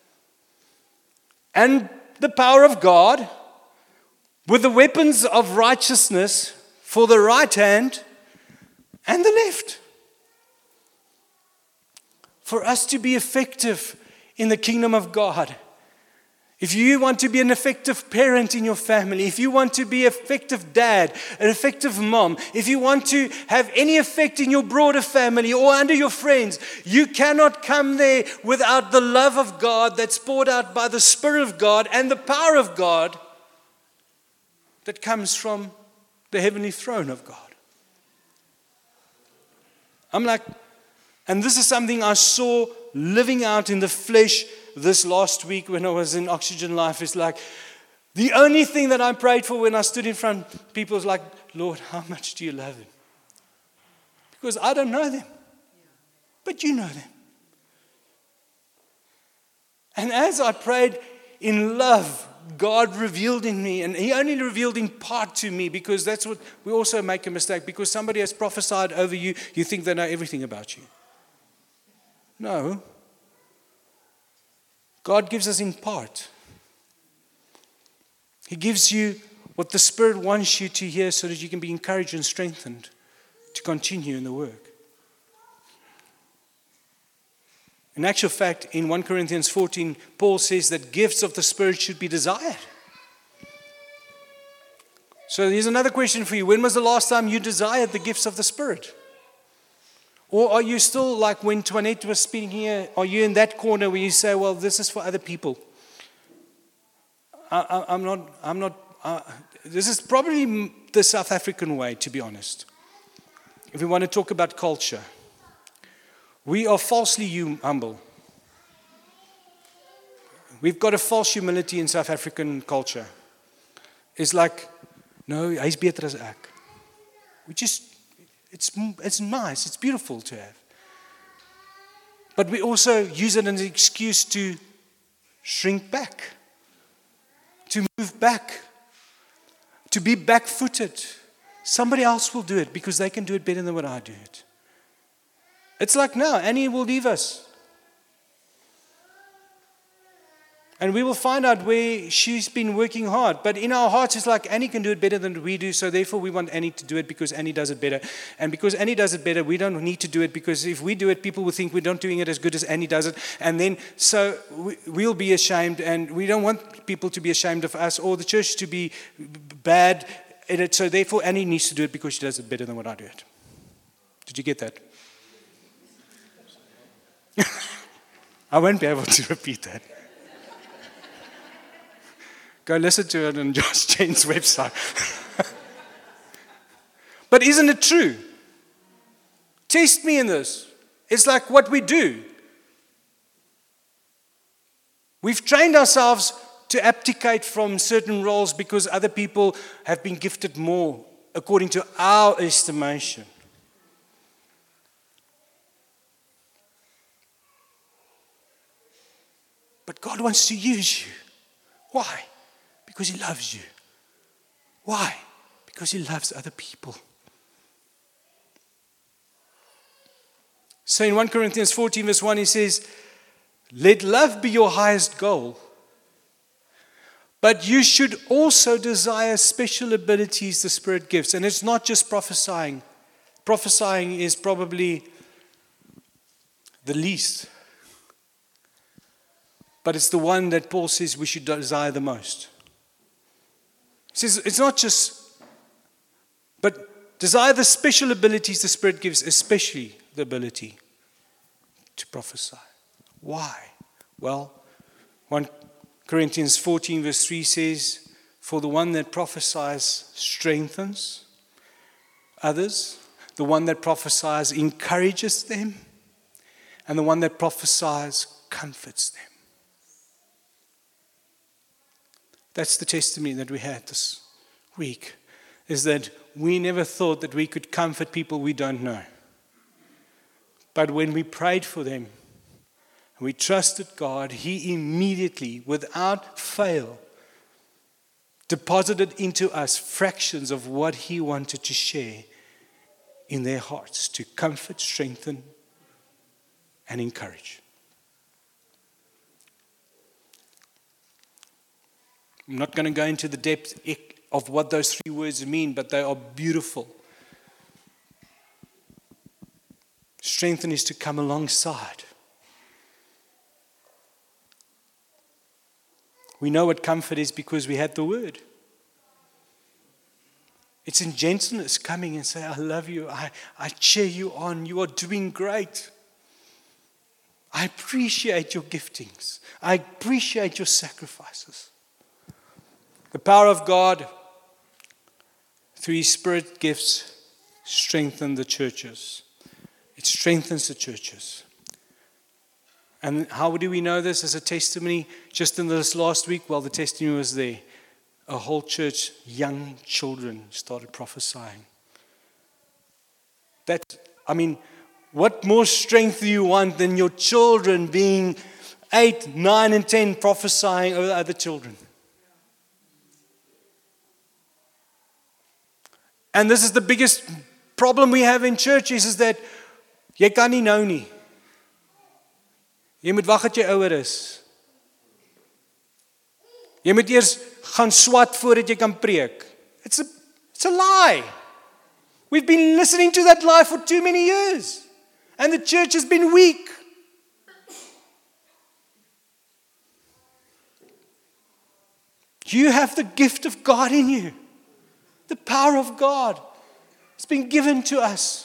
and the power of God, with the weapons of righteousness for the right hand and the left. For us to be effective in the kingdom of God. If you want to be an effective parent in your family, if you want to be an effective dad, an effective mom, if you want to have any effect in your broader family or under your friends, you cannot come there without the love of God that's poured out by the Spirit of God and the power of God that comes from the heavenly throne of God. I'm like, And this is something I saw living out in the flesh this last week when I was in Oxygen Life. It's like, the only thing that I prayed for when I stood in front of people was like, Lord, how much do you love them? Because I don't know them. But you know them. And as I prayed in love, God revealed in me, and He only revealed in part to me, because that's what we also make a mistake. Because somebody has prophesied over you, you think they know everything about you. No. God gives us in part. He gives you what the Spirit wants you to hear so that you can be encouraged and strengthened to continue in the work. In actual fact, in First Corinthians fourteen, Paul says that gifts of the Spirit should be desired. So here's another question for you. When was the last time you desired the gifts of the Spirit? Or are you still like when Toinette was speaking here, are you in that corner where you say, well, this is for other people? I, I, I'm not, I'm not, uh, this is probably the South African way, to be honest. If we want to talk about culture. We are falsely humble. We've got a false humility in South African culture. It's like, no, hy's beter as ek. We just, it's, it's nice, it's beautiful to have. But we also use it as an excuse to shrink back. To move back, to be back-footed. Somebody else will do it because they can do it better than what I do it. It's like now, Annie will leave us. And we will find out where she's been working hard. But in our hearts, it's like Annie can do it better than we do, so therefore we want Annie to do it because Annie does it better. And because Annie does it better, we don't need to do it, because if we do it, people will think we're not doing it as good as Annie does it. And then, so we, we'll be ashamed, and we don't want people to be ashamed of us or the church to be bad at it. So therefore, Annie needs to do it because she does it better than what I do it. Did you get that? I won't be able to repeat that. Go listen to it on Josh Jane's website. But isn't it true? Test me in this. It's like what we do. We've trained ourselves to abdicate from certain roles because other people have been gifted more according to our estimation. But God wants to use you. Why? Because He loves you. Why? Because He loves other people. So in First Corinthians fourteen verse one, he says, let love be your highest goal. But you should also desire special abilities the Spirit gives. And it's not just prophesying. Prophesying is probably the least. But it's the one that Paul says we should desire the most. He says it's not just, but desire the special abilities the Spirit gives, especially the ability to prophesy. Why? Well, First Corinthians fourteen verse three says, for the one that prophesies strengthens others, the one that prophesies encourages them, and the one that prophesies comforts them. That's the testimony that we had this week, is that we never thought that we could comfort people we don't know. But when we prayed for them, we trusted God, He immediately, without fail, deposited into us fractions of what He wanted to share in their hearts to comfort, strengthen, and encourage. I'm not going to go into the depth of what those three words mean, but they are beautiful. Strengthen is to come alongside. We know what comfort is because we had the word. It's in gentleness coming and say, I love you. I, I cheer you on. You are doing great. I appreciate your giftings. I appreciate your sacrifices. The power of God through His Spirit gifts strengthen the churches. It strengthens the churches. And how do we know this as a testimony? Just in this last week, while the testimony was there, a whole church, young children, started prophesying. That, I mean, what more strength do you want than your children being eight, nine, and ten prophesying over other children? And this is the biggest problem we have in churches, is that jy kan nie nou nie. Jy moet wag tot jy ouer is. Jy moet eers gaan swat voordat jy kan preek. It's a, it's a lie. We've been listening to that lie for too many years. And the church has been weak. You have the gift of God in you. The power of God. It's been given to us.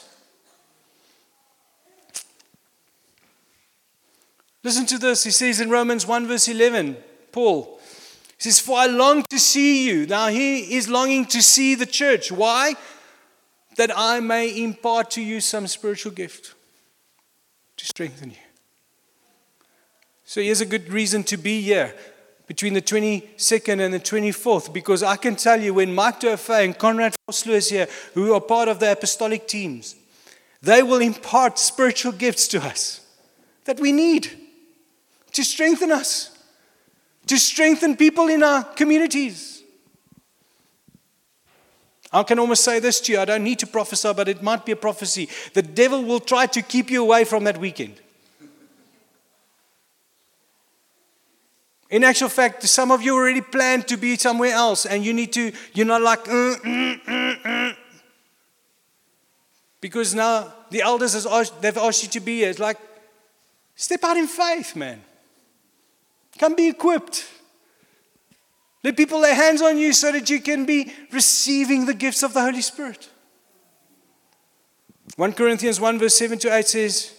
Listen to this. He says in Romans one verse eleven, Paul, he says, for I long to see you. Now he is longing to see the church. Why? That I may impart to you some spiritual gift to strengthen you. So here's a good reason to be here between the twenty-second and the twenty-fourth, because I can tell you when Mike Durfay and Conrad Vosloo is here, who are part of the apostolic teams, they will impart spiritual gifts to us that we need to strengthen us, to strengthen people in our communities. I can almost say this to you, I don't need to prophesy, but it might be a prophecy. The devil will try to keep you away from that weekend. In actual fact, some of you already planned to be somewhere else, and you need to, you're not like, mm, mm, mm, mm. Because now the elders, has asked, they've asked you to be here. It's like, step out in faith, man. Come be equipped. Let people lay hands on you so that you can be receiving the gifts of the Holy Spirit. First Corinthians one verse seven to eight says,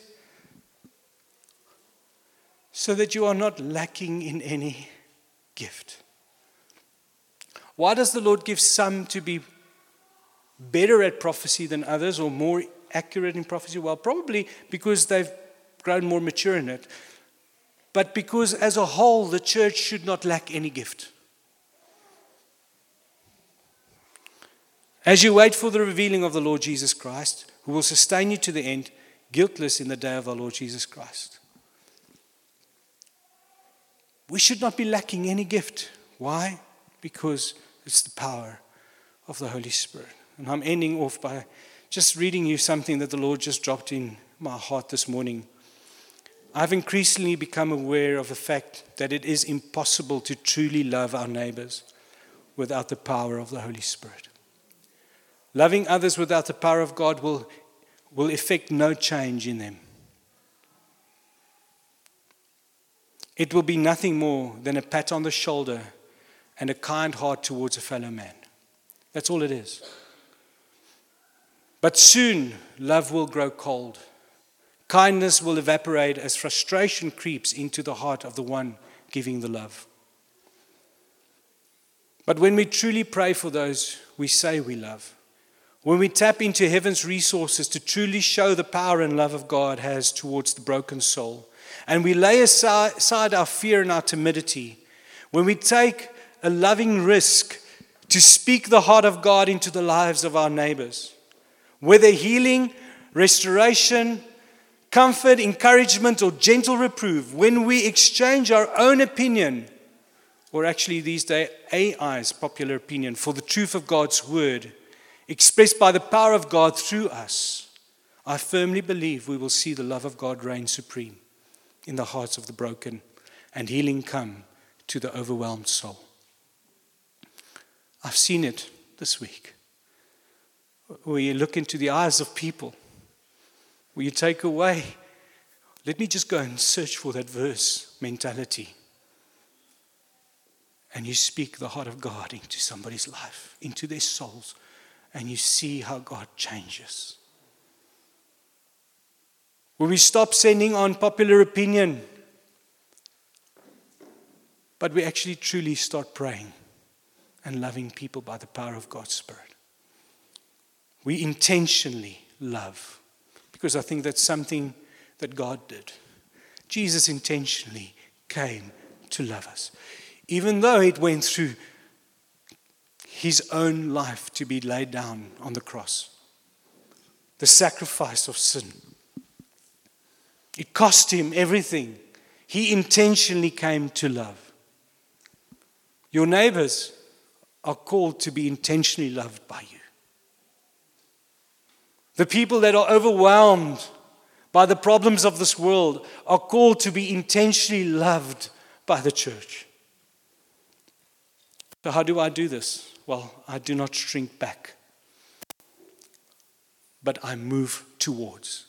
so that you are not lacking in any gift. Why does the Lord give some to be better at prophecy than others, or more accurate in prophecy? Well, probably because they've grown more mature in it. But because as a whole, the church should not lack any gift. As you wait for the revealing of the Lord Jesus Christ, who will sustain you to the end, guiltless in the day of our Lord Jesus Christ. We should not be lacking any gift. Why? Because it's the power of the Holy Spirit. And I'm ending off by just reading you something that the Lord just dropped in my heart this morning. I've increasingly become aware of the fact that it is impossible to truly love our neighbors without the power of the Holy Spirit. Loving others without the power of God will, will effect no change in them. It will be nothing more than a pat on the shoulder and a kind heart towards a fellow man. That's all it is. But soon, love will grow cold. Kindness will evaporate as frustration creeps into the heart of the one giving the love. But when we truly pray for those we say we love, when we tap into heaven's resources to truly show the power and love of God has towards the broken soul, and we lay aside our fear and our timidity, when we take a loving risk to speak the heart of God into the lives of our neighbors, whether healing, restoration, comfort, encouragement, or gentle reproof, when we exchange our own opinion, or actually these days A I's popular opinion, for the truth of God's word, expressed by the power of God through us, I firmly believe we will see the love of God reign supreme in the hearts of the broken, and healing come to the overwhelmed soul. I've seen it this week, where you look into the eyes of people, where you take away, let me just go and search for that verse mentality. And you speak the heart of God into somebody's life, into their souls, and you see how God changes. Where we stop sending on popular opinion, but we actually truly start praying and loving people by the power of God's Spirit. We intentionally love because I think that's something that God did. Jesus intentionally came to love us. Even though it went through his own life to be laid down on the cross. The sacrifice of sin. It cost him everything. He intentionally came to love. Your neighbors are called to be intentionally loved by you. The people that are overwhelmed by the problems of this world are called to be intentionally loved by the church. So how do I do this? Well, I do not shrink back, but I move towards.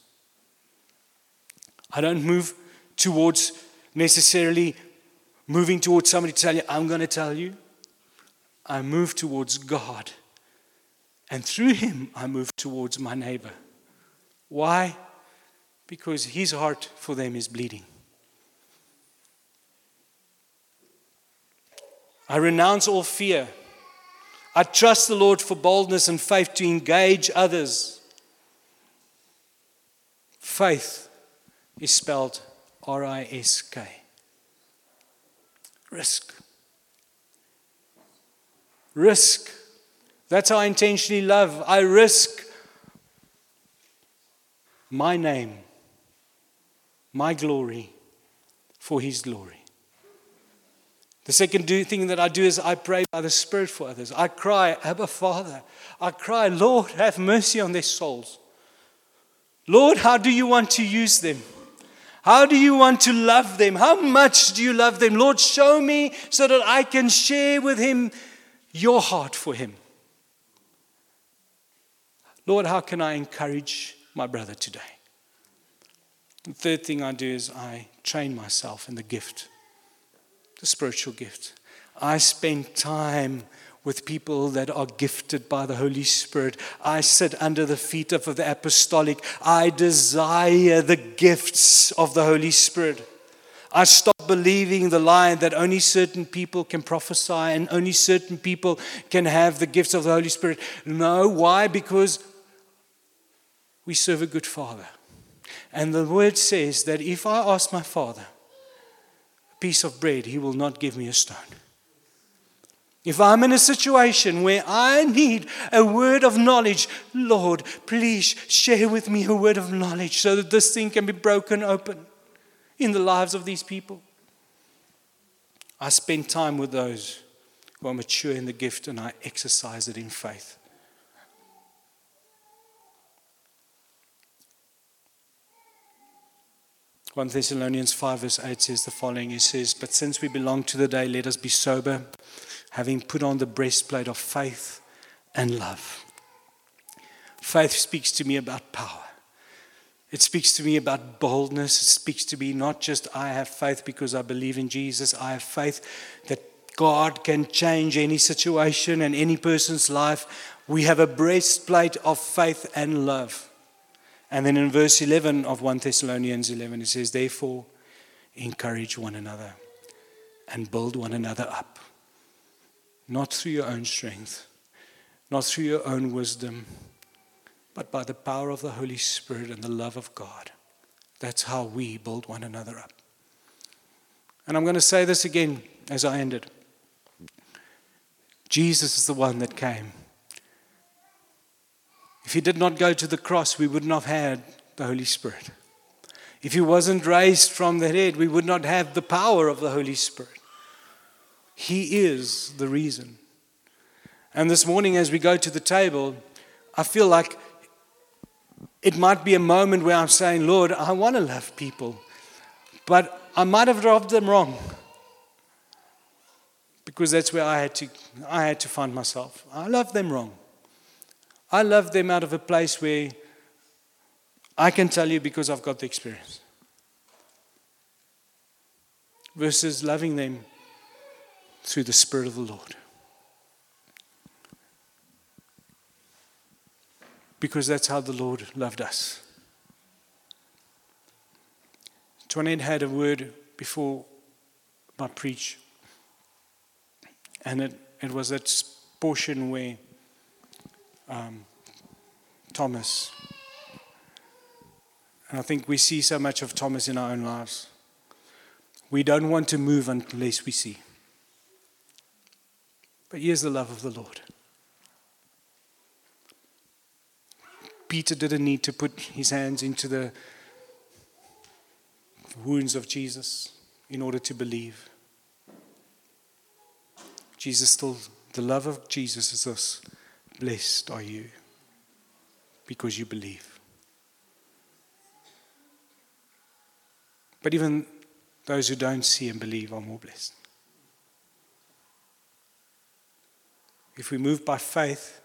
I don't move towards necessarily moving towards somebody to tell you, I'm going to tell you. I move towards God. And through him, I move towards my neighbor. Why? Because his heart for them is bleeding. I renounce all fear. I trust the Lord for boldness and faith to engage others. Faith is spelled R I S K. Risk. Risk. That's how I intentionally love. I risk my name, my glory, for his glory. The second do, thing that I do is I pray by the Spirit for others. I cry, Abba, Father. I cry, Lord, have mercy on their souls. Lord, how do you want to use them? How do you want to love them? How much do you love them? Lord, show me so that I can share with him your heart for him. Lord, how can I encourage my brother today? The third thing I do is I train myself in the gift, the spiritual gift. I spend time with people that are gifted by the Holy Spirit. I sit under the feet of the apostolic. I desire the gifts of the Holy Spirit. I stop believing the lie that only certain people can prophesy and only certain people can have the gifts of the Holy Spirit. No, why? Because we serve a good Father. And the word says that if I ask my Father a piece of bread, he will not give me a stone. If I'm in a situation where I need a word of knowledge, Lord, please share with me a word of knowledge so that this thing can be broken open in the lives of these people. I spend time with those who are mature in the gift and I exercise it in faith. First Thessalonians five verse eight says the following. He says, but since we belong to the day, let us be sober, having put on the breastplate of faith and love. Faith speaks to me about power. It speaks to me about boldness. It speaks to me not just I have faith because I believe in Jesus. I have faith that God can change any situation and any person's life. We have a breastplate of faith and love. And then in verse eleven of First Thessalonians eleven, it says, therefore, encourage one another and build one another up. Not through your own strength, not through your own wisdom, but by the power of the Holy Spirit and the love of God. That's how we build one another up. And I'm going to say this again as I ended. Jesus is the one that came. If he did not go to the cross, we would not have had the Holy Spirit. If he wasn't raised from the dead, we would not have the power of the Holy Spirit. He is the reason. And this morning as we go to the table, I feel like it might be a moment where I'm saying, Lord, I want to love people, but I might have rubbed them wrong. Because that's where I had to I had to find myself. I love them wrong. I love them out of a place where I can tell you because I've got the experience. Versus loving them through the Spirit of the Lord. Because that's how the Lord loved us. Toinette had a word before my preach. And it, it was that portion where um, Thomas And I think we see so much of Thomas in our own lives. We don't want to move unless we see. But here's the love of the Lord. Peter didn't need to put his hands into the wounds of Jesus in order to believe. Jesus still, the love of Jesus is this: blessed are you because you believe. But even those who don't see and believe are more blessed. If we move by faith,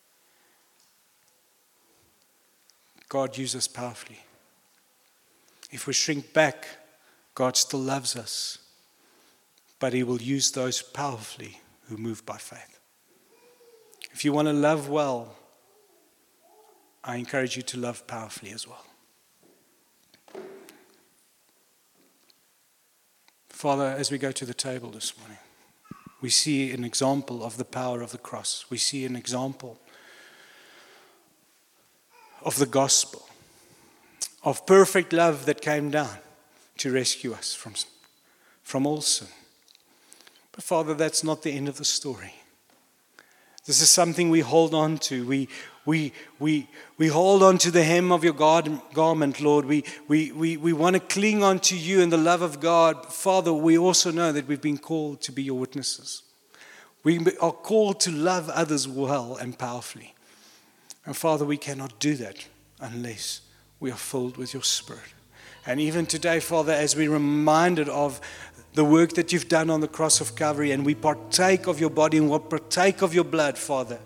God uses us powerfully. If we shrink back, God still loves us, but He will use those powerfully who move by faith. If you want to love well, I encourage you to love powerfully as well. Father, as we go to the table this morning, we see an example of the power of the cross. We see an example of the gospel, of perfect love that came down to rescue us from, from all sin. But Father, that's not the end of the story. This is something we hold on to. We we we we hold on to the hem of your garment, Lord. We we we, we want to cling on to you and the love of God. Father, we also know that we've been called to be your witnesses. We are called to love others well and powerfully. And Father, we cannot do that unless we are filled with your Spirit. And even today, Father, as we're reminded of the work that you've done on the cross of Calvary, and we partake of your body and we partake of your blood, Father,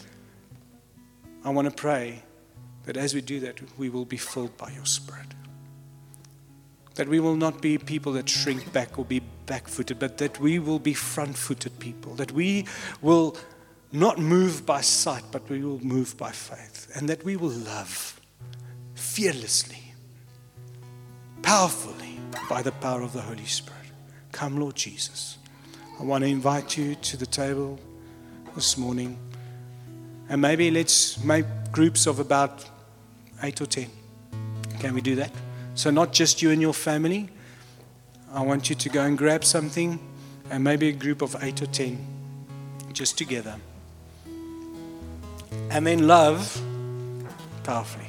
I want to pray that as we do that, we will be filled by your Spirit. That we will not be people that shrink back or be back-footed, but that we will be front-footed people. That we will not move by sight, but we will move by faith. And that we will love fearlessly, powerfully, by the power of the Holy Spirit. Come, Lord Jesus. I want to invite you to the table this morning. And maybe let's make groups of about eight or ten. Can we do that? So not just you and your family. I want you to go and grab something, and maybe a group of eight or ten, just together. And then love powerfully.